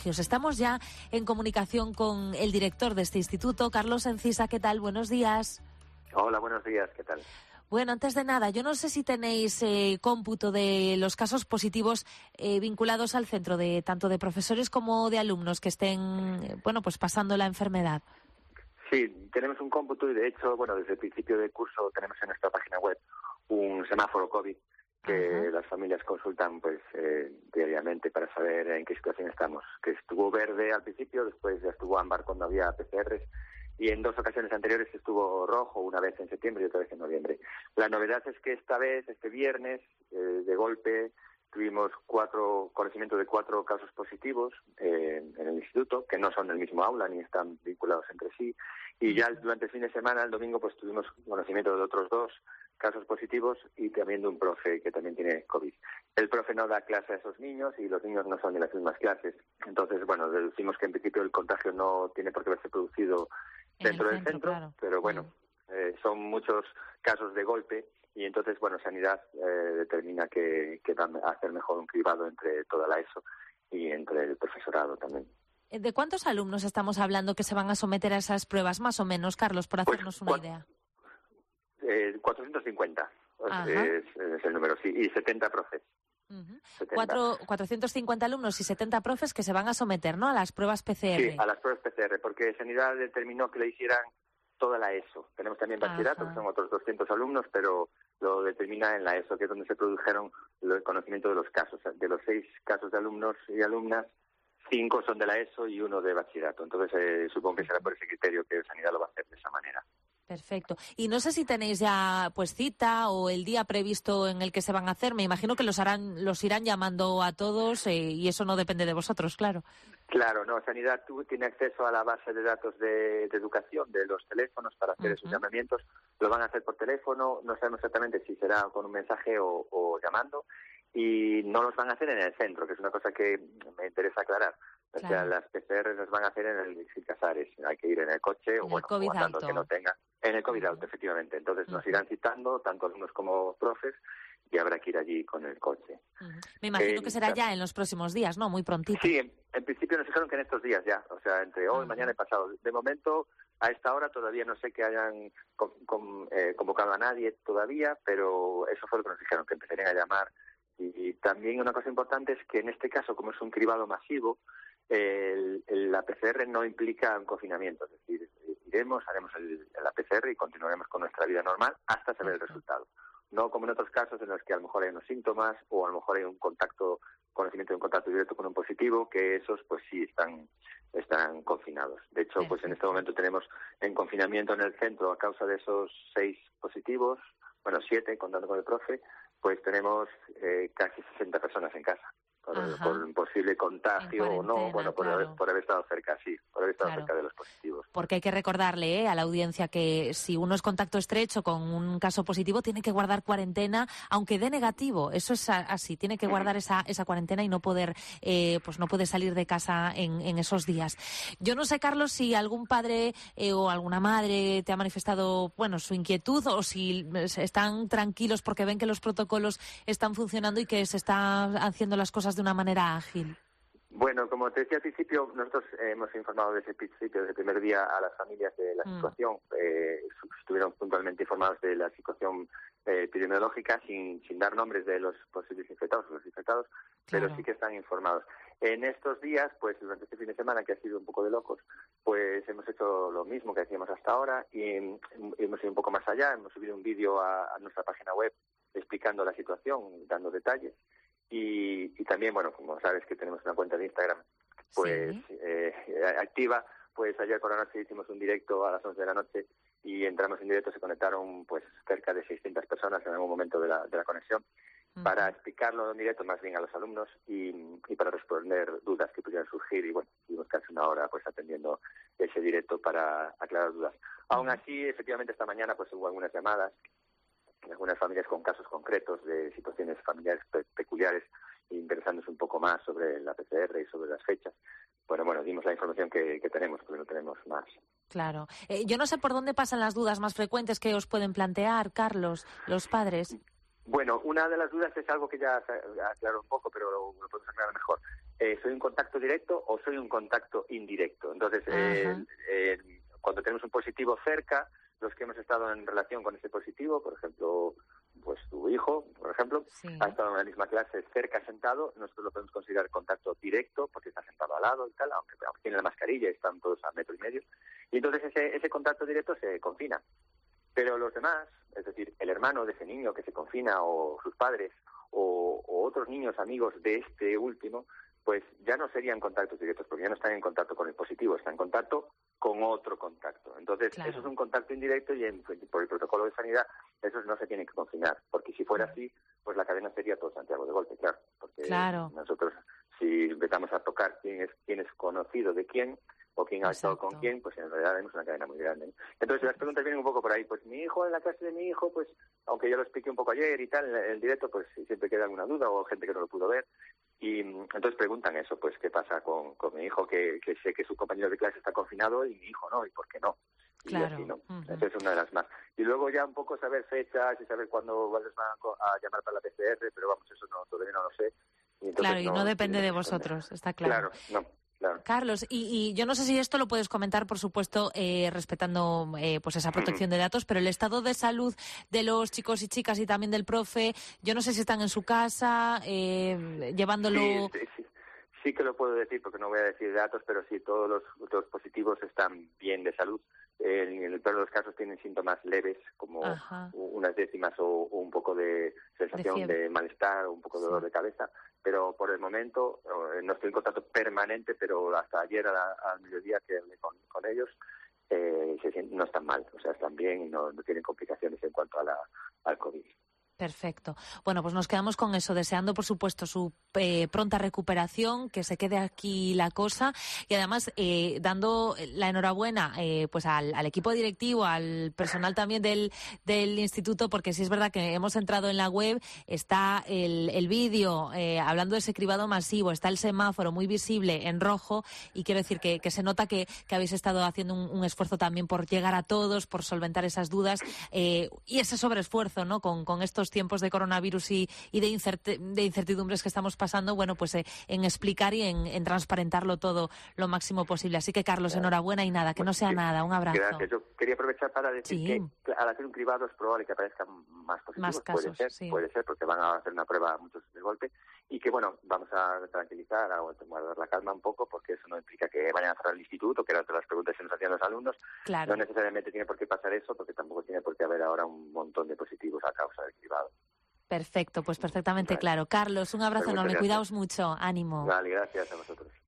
Estamos ya en comunicación con el director de este instituto, Carlos Encisa. ¿Qué tal? Buenos días. Hola, buenos días. ¿Qué tal? Bueno, antes de nada, yo no sé si tenéis cómputo de los casos positivos vinculados al centro, de tanto de profesores como de alumnos que estén, pues pasando la enfermedad. Sí, tenemos un cómputo y de hecho, desde el principio del curso tenemos en nuestra página web un semáforo COVID que las familias consultan diariamente para saber en qué situación estamos. Que estuvo verde al principio, después ya estuvo ámbar cuando había PCRs y en 2 ocasiones anteriores estuvo rojo, una vez en septiembre y otra vez en noviembre. La novedad es que esta vez, este viernes, de golpe, tuvimos conocimiento de 4 casos positivos en el instituto, que no son del mismo aula ni están vinculados entre sí. Y ya durante el fin de semana, el domingo, tuvimos conocimiento de otros 2 casos positivos y también de un profe que también tiene COVID. El profe no da clase a esos niños y los niños no son de las mismas clases. Entonces, deducimos que en principio el contagio no tiene por qué haberse producido dentro del centro, claro. Pero son muchos casos de golpe y entonces, Sanidad determina que van a hacer mejor un cribado entre toda la ESO y entre el profesorado también. ¿De cuántos alumnos estamos hablando que se van a someter a esas pruebas, más o menos, Carlos, por hacernos una idea? 450 es el número, sí, y 70 profes. 450 alumnos y 70 profes que se van a someter, ¿no?, a las pruebas PCR. Sí, a las pruebas PCR, porque Sanidad determinó que le hicieran toda la ESO. Tenemos también bachillerato, que son otros 200 alumnos, pero lo determina en la ESO, que es donde se produjeron el conocimiento de los casos. De los 6 casos de alumnos y alumnas, 5 son de la ESO y 1 de bachillerato. Entonces, supongo que será por ese criterio que Sanidad lo va a hacer de esa manera. Perfecto. Y no sé si tenéis ya cita o el día previsto en el que se van a hacer. Me imagino que los irán llamando a todos y eso no depende de vosotros, claro. Claro, no. Sanidad tiene acceso a la base de datos de educación de los teléfonos para hacer esos llamamientos. Lo van a hacer por teléfono. No sabemos exactamente si será con un mensaje o llamando. Y no los van a hacer en el centro, que es una cosa que me interesa aclarar. Claro. O sea, las PCR las van a hacer en el Luis Casares. Hay que ir en el coche o andando que no tenga. En el COVID Auto, efectivamente. Entonces nos irán citando, tanto alumnos como profes, y habrá que ir allí con el coche. Me imagino que será ya en los próximos días, ¿no? Muy prontito. Sí, en principio nos dijeron que en estos días ya, o sea, entre hoy, mañana y pasado. De momento, a esta hora todavía no sé que hayan convocado a nadie todavía, pero eso fue lo que nos dijeron, que empezarían a llamar. Y también una cosa importante es que en este caso, como es un cribado masivo, la PCR no implica un confinamiento, es decir, haremos la PCR y continuaremos con nuestra vida normal hasta saber el resultado. No como en otros casos en los que a lo mejor hay unos síntomas o a lo mejor hay conocimiento de un contacto directo con un positivo, que esos sí están confinados. De hecho, en este momento tenemos en confinamiento en el centro a causa de esos 6 positivos, 7 contando con el profe, tenemos casi 60 personas en casa. Por un posible contagio o no, por haber estado cerca, cerca de los positivos. Porque hay que recordarle a la audiencia que si uno es contacto estrecho con un caso positivo, tiene que guardar cuarentena, aunque dé negativo. Eso es así, tiene que guardar esa cuarentena y no poder no puede salir de casa en esos días. Yo no sé, Carlos, si algún padre o alguna madre te ha manifestado su inquietud o si están tranquilos porque ven que los protocolos están funcionando y que se están haciendo las cosas de una manera ágil. Bueno, como te decía al principio, nosotros hemos informado desde el principio, desde el primer día, a las familias de la situación. Estuvieron puntualmente informados de la situación epidemiológica sin dar nombres de los posibles infectados o los infectados, claro. Pero sí que están informados. En estos días, durante este fin de semana, que ha sido un poco de locos, hemos hecho lo mismo que hacíamos hasta ahora y hemos ido un poco más allá. Hemos subido un vídeo a nuestra página web explicando la situación, dando detalles. Y también, como sabes que tenemos una cuenta de Instagram activa, ayer por la noche hicimos un directo a las 11 de la noche y entramos en directo, se conectaron cerca de 600 personas en algún momento de la conexión para explicarlo en directo más bien a los alumnos y para responder dudas que pudieran surgir y tuvimos casi una hora atendiendo ese directo para aclarar dudas. Aún así, efectivamente esta mañana hubo algunas llamadas en algunas familias con casos concretos de situaciones familiares peculiares, interesándose un poco más sobre la PCR y sobre las fechas. Dimos la información que tenemos, porque no tenemos más. Claro. Yo no sé por dónde pasan las dudas más frecuentes que os pueden plantear, Carlos, los padres. Bueno, una de las dudas es algo que ya aclaró un poco, pero lo podemos aclarar mejor. ¿soy un contacto directo o soy un contacto indirecto? Entonces, cuando tenemos un positivo cerca, los que hemos estado en relación con ese positivo, por ejemplo, pues tu hijo, por ejemplo, ha estado en la misma clase cerca sentado, nosotros lo podemos considerar contacto directo porque está sentado al lado y tal, aunque tiene la mascarilla y están todos a 1,5 metros. Y entonces ese contacto directo se confina. Pero los demás, es decir, el hermano de ese niño que se confina o sus padres o otros niños amigos de este último, pues ya no serían contactos directos porque ya no están en contacto con el positivo, están en contacto con otro contacto. Entonces, eso es un contacto indirecto y por el protocolo de sanidad esos no se tienen que confinar, porque si fuera así, pues la cadena sería todo Santiago de golpe, claro. Porque nosotros, si empezamos a tocar quién es conocido de quién o quién ha estado con quién, pues en realidad tenemos una cadena muy grande, ¿no? Entonces las preguntas vienen un poco por ahí. Pues mi hijo, en la clase de mi hijo, pues aunque yo lo expliqué un poco ayer y tal, en el directo, pues siempre queda alguna duda o gente que no lo pudo ver. Y entonces preguntan eso, pues qué pasa con mi hijo, que sé que su compañero de clase está confinado y mi hijo no, y por qué no. Y así, ¿no? Esa es una de las más. Y luego ya un poco saber fechas y saber cuándo les van a llamar para la PCR, pero vamos, eso todavía no lo sé. Y no depende de vosotros, está claro. Claro. Carlos, y yo no sé si esto lo puedes comentar, por supuesto, respetando pues esa protección de datos, pero el estado de salud de los chicos y chicas y también del profe, yo no sé si están en su casa, llevándolo... Sí que lo puedo decir, porque no voy a decir datos, pero sí, todos los positivos están bien de salud. En el peor de los casos tienen síntomas leves, como unas décimas o un poco de sensación de malestar o un poco de dolor de cabeza. Pero por el momento no estoy en contacto permanente, pero hasta ayer al mediodía que hablé con ellos, no están mal, o sea, están bien y no tienen complicaciones en cuanto al COVID. Perfecto. Bueno, pues nos quedamos con eso, deseando, por supuesto, su pronta recuperación, que se quede aquí la cosa y además dando la enhorabuena pues al equipo directivo, al personal también del instituto, porque sí es verdad que hemos entrado en la web, está el vídeo hablando de ese cribado masivo, está el semáforo muy visible en rojo y quiero decir que se nota que habéis estado haciendo un esfuerzo también por llegar a todos, por solventar esas dudas y ese sobreesfuerzo, ¿no? Con estos tiempos de coronavirus y de incertidumbres que estamos pasando, bueno, pues en explicar y en transparentarlo todo lo máximo posible. Así que, Carlos, enhorabuena y nada, que no sea nada. Un abrazo. Gracias. Yo quería aprovechar para decir que al hacer un cribado es probable que aparezcan más positivos. Más casos, puede ser, porque van a hacer una prueba muchos de golpe. Y que, bueno, vamos a tranquilizar, a dar la calma un poco, porque eso no implica que vayan a cerrar el instituto, que eran todas las preguntas que nos hacían los alumnos. Claro. No necesariamente tiene por qué pasar eso, porque tampoco tiene por qué haber ahora un montón de positivos a causa del cribado. Perfecto, pues perfectamente claro. Carlos, un abrazo enorme. Cuidaos mucho. Ánimo. Vale, gracias a vosotros.